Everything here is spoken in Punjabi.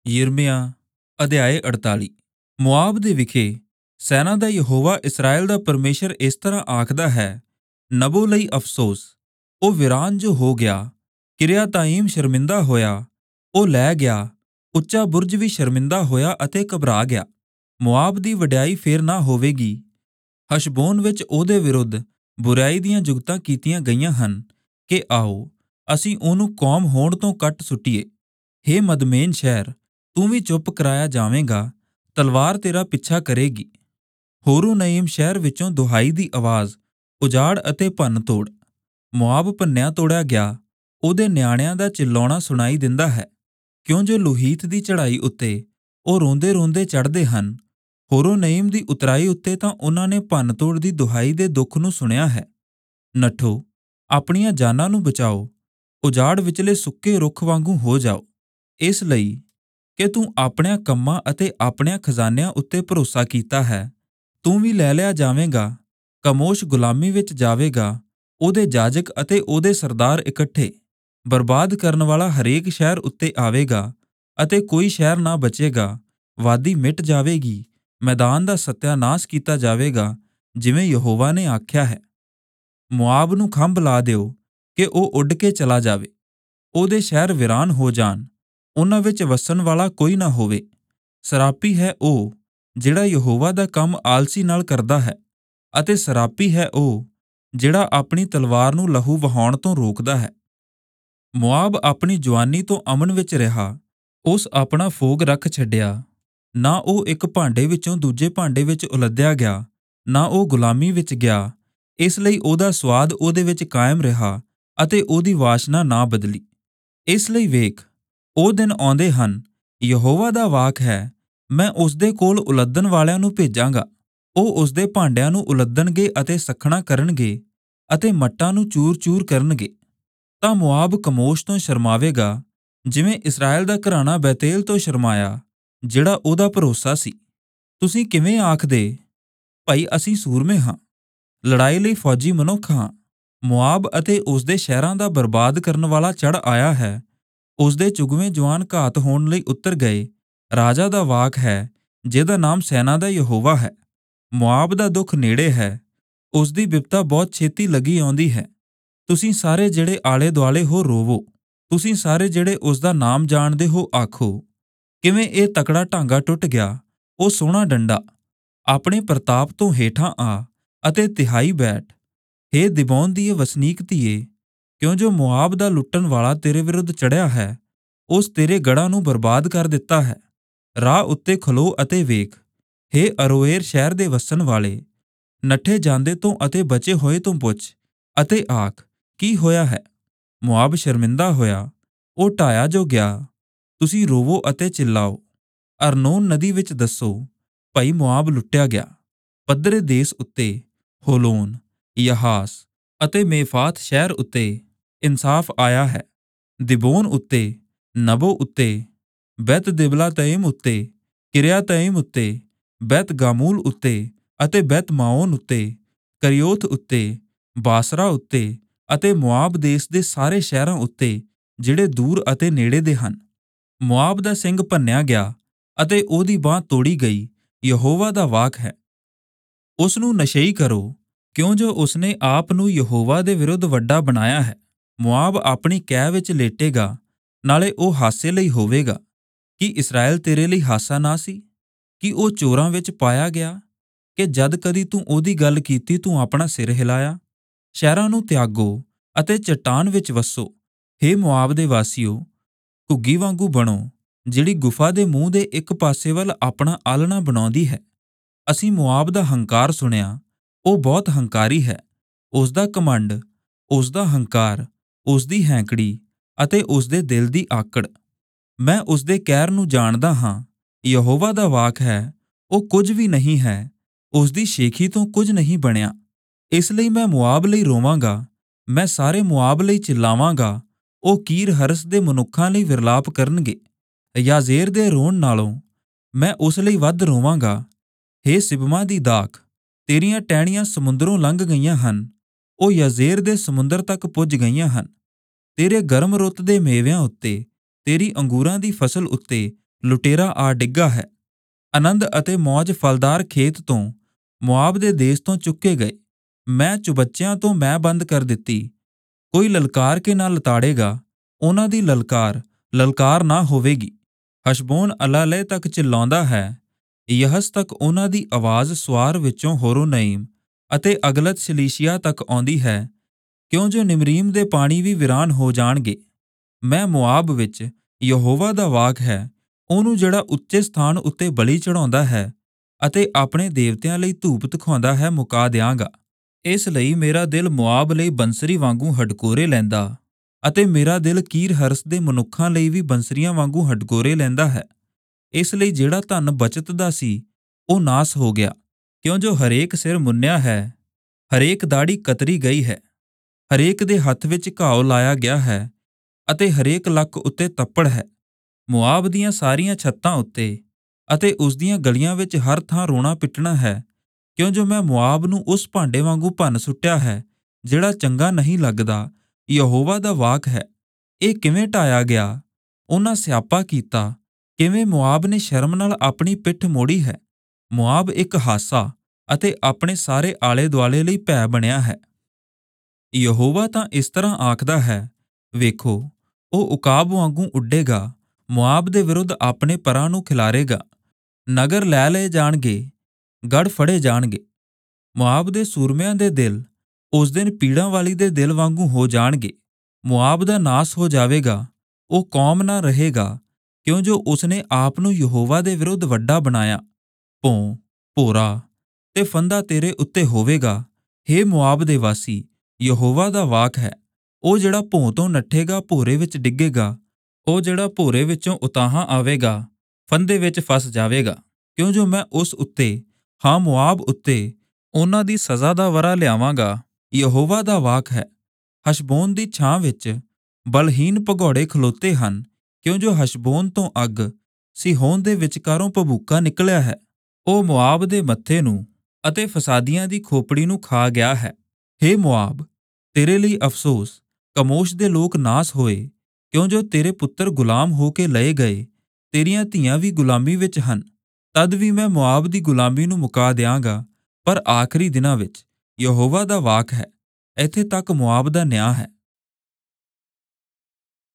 ਯਿਰਮੀਆ ਅਧਿਆਇ 48। ਮੁਆਬ ਦੇ ਵਿਖੇ ਸੈਨਾ ਦਾ ਯਹੋਵਾ ਇਸਰਾਏਲ ਦਾ ਪਰਮੇਸ਼ਰ ਇਸ ਤਰ੍ਹਾਂ ਆਖਦਾ ਹੈ, ਨਬੋ ਲਈ ਅਫਸੋਸ, ਉਹ ਵੀਰਾਨ ਜੋ ਹੋ ਗਿਆ। ਕਿਰਿਆਤਾਈਮ ਸ਼ਰਮਿੰਦਾ ਹੋਇਆ, ਉਹ ਲੈ ਗਿਆ। ਉੱਚਾ ਬੁਰਜ ਵੀ ਸ਼ਰਮਿੰਦਾ ਹੋਇਆ ਅਤੇ ਘਬਰਾ ਗਿਆ। ਮੁਆਬ ਦੀ ਵਡਿਆਈ ਫੇਰ ਨਾ ਹੋਵੇਗੀ। ਹਸ਼ਬੋਨ ਵਿੱਚ ਉਹਦੇ ਵਿਰੁੱਧ ਬੁਰਾਈ ਦੀਆਂ ਜੁਗਤਾਂ ਕੀਤੀਆਂ ਗਈਆਂ ਹਨ ਕਿ ਆਓ ਅਸੀਂ ਉਹਨੂੰ ਕੌਮ ਹੋਣ ਤੋਂ ਕੱਟ ਸੁੱਟੀਏ। ਹੇ ਮਦਮੇਨ ਸ਼ਹਿਰ, ਤੂੰ ਵੀ ਚੁੱਪ ਕਰਾਇਆ ਜਾਵੇਂਗਾ, ਤਲਵਾਰ ਤੇਰਾ ਪਿੱਛਾ ਕਰੇਗੀ। ਹੋਰੋਨਇਮ ਸ਼ਹਿਰ ਵਿੱਚੋਂ ਦੁਹਾਈ ਦੀ ਆਵਾਜ਼, ਉਜਾੜ ਅਤੇ ਭੰਨ ਤੋੜ। ਮੁਆਬ ਭੰਨਿਆ ਤੋੜਿਆ ਗਿਆ, ਉਹਦੇ ਨਿਆਣਿਆਂ ਦਾ ਚਿল্ਲਾਉਣਾ ਸੁਣਾਈ ਦਿੰਦਾ ਹੈ। ਕਿਉਂ ਜੋ ਲੁਹੀਤ ਦੀ ਚੜ੍ਹਾਈ ਉੱਤੇ ਉਹ ਰੋਂਦੇ ਰੋਂਦੇ ਚੜ੍ਹਦੇ ਹਨ, ਹੋਰੋਨਇਮ ਦੀ ਉਤਰਾਈ ਉੱਤੇ ਤਾਂ ਉਹਨਾਂ ਨੇ ਭੰਨ ਤੋੜ ਦੀ ਦੁਹਾਈ ਦੇ ਦੁੱਖ ਨੂੰ ਸੁਣਿਆ ਹੈ। ਨੱਠੋ, ਆਪਣੀਆਂ ਜਾਨਾਂ ਨੂੰ ਬਚਾਓ, ਉਜਾੜ ਵਿਚਲੇ ਸੁੱਕੇ ਰੁੱਖ ਵਾਂਗੂ ਹੋ ਜਾਓ, ਇਸ ਲਈ ਕਿ ਤੂੰ ਆਪਣਿਆਂ ਕੰਮਾਂ ਅਤੇ ਆਪਣਿਆਂ ਖਜ਼ਾਨਿਆਂ ਉੱਤੇ ਭਰੋਸਾ ਕੀਤਾ ਹੈ। ਤੂੰ ਵੀ ਲੈ ਲਿਆ ਜਾਵੇਂਗਾ। ਕਮੋਸ਼ ਗੁਲਾਮੀ ਵਿੱਚ ਜਾਵੇਗਾ, ਉਹਦੇ ਜਾਜਕ ਅਤੇ ਉਹਦੇ ਸਰਦਾਰ ਇਕੱਠੇ। ਬਰਬਾਦ ਕਰਨ ਵਾਲਾ ਹਰੇਕ ਸ਼ਹਿਰ ਉੱਤੇ ਆਵੇਗਾ ਅਤੇ ਕੋਈ ਸ਼ਹਿਰ ਨਾ ਬਚੇਗਾ। ਵਾਦੀ ਮਿਟ ਜਾਵੇਗੀ, ਮੈਦਾਨ ਦਾ ਸਤਿਆਨਾਸ਼ ਕੀਤਾ ਜਾਵੇਗਾ, ਜਿਵੇਂ ਯਹੋਵਾ ਨੇ ਆਖਿਆ ਹੈ। ਮੁਆਬ ਨੂੰ ਖੰਭ ਲਾ ਦਿਓ ਕਿ ਉਹ ਉੱਡ ਕੇ ਚਲਾ ਜਾਵੇ। ਉਹਦੇ ਸ਼ਹਿਰ ਵੀਰਾਨ ਹੋ ਜਾਣ, ਉਹਨਾਂ ਵਿੱਚ ਵਸਣ ਵਾਲਾ ਕੋਈ ਨਾ ਹੋਵੇ। ਸਰਾਪੀ ਹੈ ਉਹ ਜਿਹੜਾ ਯਹੋਵਾ ਦਾ ਕੰਮ ਆਲਸੀ ਨਾਲ ਕਰਦਾ ਹੈ, ਅਤੇ ਸਰਾਪੀ ਹੈ ਉਹ ਜਿਹੜਾ ਆਪਣੀ ਤਲਵਾਰ ਨੂੰ ਲਹੂ ਵਹਾਉਣ ਤੋਂ ਰੋਕਦਾ ਹੈ। ਮੁਆਬ ਆਪਣੀ ਜਵਾਨੀ ਤੋਂ ਅਮਨ ਵਿੱਚ ਰਿਹਾ, ਉਸ ਆਪਣਾ ਫੋਗ ਰੱਖ ਛੱਡਿਆ। ਨਾ ਉਹ ਇੱਕ ਭਾਂਡੇ ਵਿੱਚੋਂ ਦੂਜੇ ਭਾਂਡੇ ਵਿੱਚ ਉਲੱਦਿਆ ਗਿਆ, ਨਾ ਉਹ ਗੁਲਾਮੀ ਵਿੱਚ ਗਿਆ। ਇਸ ਲਈ ਉਹਦਾ ਸਵਾਦ ਉਹਦੇ ਵਿੱਚ ਕਾਇਮ ਰਿਹਾ ਅਤੇ ਉਹਦੀ ਵਾਸ਼ਨਾ ਨਾ ਬਦਲੀ। ਇਸ ਲਈ ਵੇਖ, ਉਹ ਦਿਨ ਆਉਂਦੇ ਹਨ, ਯਹੋਵਾ ਦਾ ਵਾਕ ਹੈ, ਮੈਂ ਉਸਦੇ ਕੋਲ ਉਲੱਦਣ ਵਾਲਿਆਂ ਨੂੰ ਭੇਜਾਂਗਾ। ਉਹ ਉਸਦੇ ਭਾਂਡਿਆਂ ਨੂੰ ਉਲੱਦਣਗੇ ਅਤੇ ਸੱਖਣਾ ਕਰਨਗੇ ਅਤੇ ਮੱਟਾਂ ਨੂੰ ਚੂਰ-ਚੂਰ ਕਰਨਗੇ। ਤਾਂ ਮੁਆਬ ਕਮੋਸ਼ ਤੋਂ ਸ਼ਰਮਾਵੇਗਾ, ਜਿਵੇਂ ਇਸਰਾਏਲ ਦਾ ਘਰਾਣਾ ਬੈਤੇਲ ਤੋਂ ਸ਼ਰਮਾਇਆ, ਜਿਹੜਾ ਉਹਦਾ ਭਰੋਸਾ ਸੀ। ਤੁਸੀਂ ਕਿਵੇਂ ਆਖਦੇ, ਭਾਈ ਅਸੀਂ ਸੂਰਮੇ ਹਾਂ, ਲੜਾਈ ਲਈ ਫੌਜੀ ਮਨੁੱਖ ਹਾਂ। ਮੁਆਬ ਅਤੇ ਉਸਦੇ ਸ਼ਹਿਰਾਂ ਦਾ ਬਰਬਾਦ ਕਰਨ ਵਾਲਾ ਚੜ੍ਹ ਆਇਆ ਹੈ। ਉਸਦੇ ਚੁਗਵੇਂ ਜਵਾਨ ਘਾਤ ਹੋਣ ਲਈ ਉਤਰ ਗਏ। ਰਾਜਾ ਦਾ ਵਾਕ ਹੈ, ਜਿਹਦਾ ਨਾਮ ਸੈਨਾ ਦਾ ਯਹੋਵਾ ਹੈ। ਮੁਆਬ ਦਾ ਦੁੱਖ ਨੇੜੇ ਹੈ, ਉਸਦੀ ਬਿਪਤਾ ਬਹੁਤ ਛੇਤੀ ਲੱਗੀ ਆਉਂਦੀ ਹੈ। ਤੁਸੀਂ ਸਾਰੇ ਜਿਹੜੇ ਆਲੇ ਦੁਆਲੇ ਹੋ ਰੋਵੋ, ਤੁਸੀਂ ਸਾਰੇ ਜਿਹੜੇ ਉਸਦਾ ਨਾਮ ਜਾਣਦੇ ਹੋ ਆਖੋ, ਕਿਵੇਂ ਇਹ ਤਕੜਾ ਢਾਂਗਾ ਟੁੱਟ ਗਿਆ। ਉਹ ਸੋਹਣਾ ਡੰਡਾ, ਆਪਣੇ ਪ੍ਰਤਾਪ ਤੋਂ ਹੇਠਾਂ ਆ ਅਤੇ ਤਿਹਾਈ ਬੈਠ। ਹੇ ਦਿਬੋਨ ਦੀਏ ਵਸਨੀਕ ਧੀਏ, ਕਿਉਂ ਜੋ ਮੁਆਬ ਦਾ ਲੁੱਟਣ ਵਾਲਾ ਤੇਰੇ ਵਿਰੁੱਧ ਚੜ੍ਹਿਆ ਹੈ, ਉਸ ਤੇਰੇ ਗੜ੍ਹਾਂ ਨੂੰ ਬਰਬਾਦ ਕਰ ਦਿੱਤਾ ਹੈ। ਰਾਹ ਉੱਤੇ ਖਲੋ ਅਤੇ ਵੇਖ। ਹੇ ਅਰੋਏਰ ਸ਼ਹਿਰ ਦੇ ਵਸਣ ਵਾਲੇ, ਨੱਠੇ ਜਾਂਦੇ ਤੋਂ ਅਤੇ ਬਚੇ ਹੋਏ ਤੋਂ ਪੁੱਛ ਅਤੇ ਆਖ, ਕੀ ਹੋਇਆ ਹੈ? ਮੁਆਬ ਸ਼ਰਮਿੰਦਾ ਹੋਇਆ, ਉਹ ਢਾਇਆ ਜੋ ਗਿਆ। ਤੁਸੀਂ ਰੋਵੋ ਅਤੇ ਚਿল্ਲਾਓ। ਅਰਨੋਨ ਨਦੀ ਵਿੱਚ ਦੱਸੋ, ਭਾਈ ਮੁਆਬ ਲੁੱਟਿਆ ਗਿਆ। ਪੱਧਰੇ ਦੇਸ ਉੱਤੇ ਹੋਲੋਨ, ਯਹਾਸ ਅਤੇ ਮੇਫਾਤ ਸ਼ਹਿਰ ਉੱਤੇ ਇਨਸਾਫ ਆਇਆ ਹੈ। ਦਿਬੋਨ ਉੱਤੇ, ਨਬੋ ਉੱਤੇ, ਬੈਤ ਦਿਬਲਾਤਇਮ ਉੱਤੇ, ਕਿਰਿਆਤਇਮ ਉੱਤੇ, ਬੈਤ ਗਾਮੂਲ ਉੱਤੇ ਅਤੇ ਬੈਤ ਮਾਓਨ ਉੱਤੇ, ਕਰਿਯੋਥ ਉੱਤੇ, ਬਾਸਰਾ ਉੱਤੇ ਅਤੇ ਮੁਆਬ ਦੇਸ ਦੇ ਸਾਰੇ ਸ਼ਹਿਰਾਂ ਉੱਤੇ ਜਿਹੜੇ ਦੂਰ ਅਤੇ ਨੇੜੇ ਦੇ ਹਨ। ਮੁਆਬ ਦਾ ਸਿੰਘ ਭੰਨਿਆ ਗਿਆ ਅਤੇ ਉਹਦੀ ਬਾਂਹ ਤੋੜੀ ਗਈ। ਯਹੋਵਾ ਦਾ ਵਾਕ ਹੈ। ਉਸ ਨੂੰ ਨਸ਼ਈ ਕਰੋ, ਕਿਉਂ ਜੋ ਉਸਨੇ ਆਪ ਨੂੰ ਯਹੋਵਾ ਦੇ ਵਿਰੁੱਧ ਵੱਡਾ ਬਣਾਇਆ ਹੈ। ਮੁਆਬ ਆਪਣੀ ਕਹਿ ਵਿੱਚ ਲੇਟੇਗਾ, ਨਾਲੇ ਉਹ ਹਾਸੇ ਲਈ ਹੋਵੇਗਾ। ਕੀ ਇਸਰਾਏਲ ਤੇਰੇ ਲਈ ਹਾਸਾ ਨਾ ਸੀ? ਕੀ ਉਹ ਚੋਰਾਂ ਵਿੱਚ ਪਾਇਆ ਗਿਆ ਕਿ ਜਦ ਕਦੀ ਤੂੰ ਉਹਦੀ ਗੱਲ ਕੀਤੀ ਤੂੰ ਆਪਣਾ ਸਿਰ ਹਿਲਾਇਆ? ਸ਼ਹਿਰਾਂ ਨੂੰ ਤਿਆਗੋ ਅਤੇ ਚੱਟਾਨ ਵਿੱਚ ਵੱਸੋ। ਹੇ ਮੁਆਬ ਦੇ ਵਾਸੀਓ, ਘੁੱਗੀ ਵਾਂਗੂ ਬਣੋ, ਜਿਹੜੀ ਗੁਫਾ ਦੇ ਮੂੰਹ ਦੇ ਇੱਕ ਪਾਸੇ ਵੱਲ ਆਪਣਾ ਆਲਣਾ ਬਣਾਉਂਦੀ ਹੈ। ਅਸੀਂ ਮੁਆਬ ਦਾ ਹੰਕਾਰ ਸੁਣਿਆ, ਉਹ ਬਹੁਤ ਹੰਕਾਰੀ ਹੈ। ਉਸਦਾ ਘਮੰਡ, ਉਸਦਾ ਹੰਕਾਰ, ਉਸਦੀ ਹੈਂਕੜੀ ਅਤੇ ਉਸਦੇ ਦਿਲ ਦੀ ਆਕੜ। ਮੈਂ ਉਸਦੇ ਕਹਿਰ ਨੂੰ ਜਾਣਦਾ ਹਾਂ। ਯਹੋਵਾ ਦਾ ਵਾਕ ਹੈ, ਉਹ ਕੁਝ ਵੀ ਨਹੀਂ ਹੈ, ਉਸਦੀ ਸ਼ੇਖੀ ਤੋਂ ਕੁਝ ਨਹੀਂ ਬਣਿਆ। ਇਸ ਲਈ ਮੈਂ ਮੁਆਬ ਲਈ ਰੋਵਾਂਗਾ, ਮੈਂ ਸਾਰੇ ਮੁਆਬ ਲਈ ਚਿল্ਲਾਵਾਂਗਾ। ਉਹ ਕੀਰ ਹਰਸ ਦੇ ਮਨੁੱਖਾਂ ਲਈ ਵਿਰਲਾਪ ਕਰਨਗੇ। ਯਾਜ਼ੇਰ ਦੇ ਰੋਣ ਨਾਲੋਂ ਮੈਂ ਉਸ ਲਈ ਵੱਧ ਰੋਵਾਂਗਾ। ਹੇ ਸਿਬਮਾ ਦੀ ਦਾਖ, ਤੇਰੀਆਂ ਟਹਿਣੀਆਂ ਸਮੁੰਦਰੋਂ ਲੰਘ ਗਈਆਂ ਹਨ, ਉਹ ਯਾਜ਼ੇਰ ਦੇ ਸਮੁੰਦਰ ਤੱਕ ਪੁੱਜ ਗਈਆਂ ਹਨ। ਤੇਰੇ ਗਰਮ ਰੁੱਤ ਦੇ ਮੇਵਿਆਂ ਉੱਤੇ, ਤੇਰੀ ਅੰਗੂਰਾਂ ਦੀ ਫਸਲ ਉੱਤੇ ਲੁਟੇਰਾ ਆ ਡਿੱਗਾ ਹੈ। ਆਨੰਦ ਅਤੇ ਮੌਜ ਫਲਦਾਰ ਖੇਤ ਤੋਂ ਮੁਆਬ ਦੇ ਦੇਸ਼ ਤੋਂ ਚੁੱਕੇ ਗਏ। ਮੈਂ ਚੁਬੱਚਿਆਂ ਤੋਂ ਮੈਂ ਬੰਦ ਕਰ ਦਿੱਤੀ। ਕੋਈ ਲਲਕਾਰ ਕੇ ਨਾ ਲਤਾੜੇਗਾ, ਉਹਨਾਂ ਦੀ ਲਲਕਾਰ ਨਾ ਹੋਵੇਗੀ। ਹਸ਼ਬੋਨ ਅਲਾਲੇ ਤੱਕ ਚਿল্ਲਾਉਂਦਾ ਹੈ, ਯਹਸ ਤੱਕ ਉਹਨਾਂ ਦੀ ਆਵਾਜ਼ ਸਵਾਰ ਵਿੱਚੋਂ ਹੋਰੋਨਇਮ ਅਤੇ ਅਗਲਤ ਸ਼ਲੀਸ਼ੀਆ ਤੱਕ ਆਉਂਦੀ ਹੈ, ਕਿਉਂ ਜੋ ਨਿਮਰੀਮ ਦੇ ਪਾਣੀ ਵੀ ਵੀਰਾਨ ਹੋ ਜਾਣਗੇ। ਮੈਂ ਮੁਆਬ ਵਿੱਚ ਯਹੋਵਾ ਦਾ ਵਾਕ ਹੈ, ਉਹਨੂੰ ਜਿਹੜਾ ਉੱਚੇ ਸਥਾਨ ਉੱਤੇ ਬਲੀ ਚੜਾਉਂਦਾ ਹੈ ਅਤੇ ਆਪਣੇ ਦੇਵਤਿਆਂ ਲਈ ਧੂਪ ਦਿਖਾਉਂਦਾ ਹੈ, ਮੁਕਾ ਦਿਆਂਗਾ। ਇਸ ਲਈ ਮੇਰਾ ਦਿਲ ਮੁਆਬ ਲਈ ਬੰਸਰੀ ਵਾਂਗੂ ਹਡਕੋਰੇ ਲੈਂਦਾ ਅਤੇ ਮੇਰਾ ਦਿਲ ਕੀਰ ਹਰਸ ਦੇ ਮਨੁੱਖਾਂ ਲਈ ਵੀ ਬੰਸਰੀਆਂ ਵਾਂਗੂ ਹਡਕੋਰੇ ਲੈਂਦਾ ਹੈ। ਇਸ ਲਈ ਜਿਹੜਾ ਧਨ ਬਚਤ ਦਾ ਸੀ ਉਹ ਨਾਸ ਹੋ ਗਿਆ, ਕਿਉਂ ਜੋ ਹਰੇਕ ਸਿਰ ਮੁੰਨਿਆ ਹੈ, ਹਰੇਕ ਦਾੜੀ ਕਤਰੀ ਗਈ ਹੈ, ਹਰੇਕ ਦੇ ਹੱਥ ਵਿੱਚ ਘਾਉ ਲਾਇਆ ਗਿਆ ਹੈ ਅਤੇ ਹਰੇਕ ਲੱਕ ਉੱਤੇ ਤੱਪੜ ਹੈ। ਮੁਆਬ ਦੀਆਂ ਸਾਰੀਆਂ ਛੱਤਾਂ ਉੱਤੇ ਅਤੇ ਉਸ ਦੀਆਂ ਗਲੀਆਂ ਵਿੱਚ ਹਰ ਥਾਂ ਰੋਣਾ ਪਿੱਟਣਾ ਹੈ, ਕਿਉਂ ਜੋ ਮੈਂ ਮੁਆਬ ਨੂੰ ਉਸ ਭਾਂਡੇ ਵਾਂਗੂ ਭੰਨ ਸੁੱਟਿਆ ਹੈ ਜਿਹੜਾ ਚੰਗਾ ਨਹੀਂ ਲੱਗਦਾ। ਯਹੋਵਾ ਦਾ ਵਾਕ ਹੈ। ਇਹ ਕਿਵੇਂ ਢਾਇਆ ਗਿਆ, ਉਹਨਾਂ ਸਿਆਪਾ ਕੀਤਾ, ਕਿਵੇਂ ਮੁਆਬ ਨੇ ਸ਼ਰਮ ਨਾਲ ਆਪਣੀ ਪਿੱਠ ਮੋੜੀ ਹੈ। ਮੁਆਬ ਇੱਕ ਹਾਸਾ ਅਤੇ ਆਪਣੇ ਸਾਰੇ ਆਲੇ ਦੁਆਲੇ ਲਈ ਭੈ ਬਣਿਆ ਹੈ। ਯਹੋਵਾ ਤਾਂ ਇਸ ਤਰ੍ਹਾਂ ਆਖਦਾ ਹੈ, ਵੇਖੋ, ਉਹ ਉਕਾਬ ਵਾਂਗੂ ਉੱਡੇਗਾ, ਮੁਆਬ ਦੇ ਵਿਰੁੱਧ ਆਪਣੇ ਪਰਾਂ ਨੂੰ ਖਿਲਾਰੇਗਾ। ਨਗਰ ਲੈ ਲਏ ਜਾਣਗੇ, ਗੜ੍ਹ ਫੜੇ ਜਾਣਗੇ। ਮੁਆਬ ਦੇ ਸੂਰਮਿਆਂ ਦੇ ਦਿਲ ਉਸ ਦਿਨ ਪੀੜਾਂ ਵਾਲੀ ਦੇ ਦਿਲ ਵਾਂਗੂ ਹੋ ਜਾਣਗੇ। ਮੁਆਬ ਦਾ ਨਾਸ ਹੋ ਜਾਵੇਗਾ, ਉਹ ਕੌਮ ਨਾ ਰਹੇਗਾ, ਕਿਉਂ ਜੋ ਉਸਨੇ ਆਪ ਨੂੰ ਯਹੋਵਾ ਦੇ ਵਿਰੁੱਧ ਵੱਡਾ ਬਣਾਇਆ। ਭੋਂ, ਭੋਰਾ ਤੇ ਫੰਦਾ ਤੇਰੇ ਉੱਤੇ ਹੋਵੇਗਾ, ਹੇ ਮੁਆਬ ਦੇ ਵਾਸੀ। ਯਹੋਵਾ ਦਾ ਵਾਕ ਹੈ, ਉਹ ਜਿਹੜਾ ਭੋਂ ਤੋਂ ਨੱਠੇਗਾ ਭੋਰੇ ਵਿੱਚ ਡਿੱਗੇਗਾ, ਉਹ ਜਿਹੜਾ ਭੋਰੇ ਵਿੱਚੋਂ ਉਤਾਹਾਂ ਆਵੇਗਾ ਫੰਦੇ ਵਿੱਚ ਫਸ ਜਾਵੇਗਾ। ਕਿਉਂ ਜੋ ਮੈਂ ਉਸ ਉੱਤੇ, ਹਾਂ ਮੁਆਬ ਉੱਤੇ, ਉਹਨਾਂ ਦੀ ਸਜ਼ਾ ਦਾ ਵਰਾ ਲਿਆਵਾਂਗਾ। ਯਹੋਵਾ ਦਾ ਵਾਕ ਹੈ। ਹਸ਼ਬੋਨ ਦੀ ਛਾਂ ਵਿੱਚ ਬਲਹੀਨ ਭਗੌੜੇ ਖਲੋਤੇ ਹਨ, ਕਿਉਂ ਜੋ ਹਸ਼ਬੋਨ ਤੋਂ ਅੱਗ, ਸਿਹੋਨ ਦੇ ਵਿਚਕਾਰੋਂ ਭਬੂਕਾ ਨਿਕਲਿਆ ਹੈ। ਉਹ ਮੁਆਬ ਦੇ ਮੱਥੇ ਨੂੰ ਅਤੇ ਫਸਾਦੀਆਂ ਦੀ ਖੋਪੜੀ ਨੂੰ ਖਾ ਗਿਆ ਹੈ। ਹੇ ਮੁਆਬ, ਤੇਰੇ ਲਈ ਅਫਸੋਸ, ਕਮੋਸ਼ ਦੇ ਲੋਕ ਨਾਸ ਹੋਏ, ਕਿਉਂ ਜੋ ਤੇਰੇ ਪੁੱਤਰ ਗੁਲਾਮ ਹੋ ਕੇ ਲਏ ਗਏ, ਤੇਰੀਆਂ ਧੀਆਂ ਵੀ ਗੁਲਾਮੀ ਵਿੱਚ ਹਨ। ਤਦ ਵੀ ਮੈਂ ਮੁਆਬ ਦੀ ਗੁਲਾਮੀ ਨੂੰ ਮੁਕਾ ਦਿਆਂਗਾ, ਪਰ ਆਖਰੀ ਦਿਨਾਂ ਵਿੱਚ। ਯਹੋਵਾ ਦਾ ਵਾਕ ਹੈ। ਇੱਥੇ ਤੱਕ ਮੁਆਬ ਦਾ ਨਿਆਂ ਹੈ।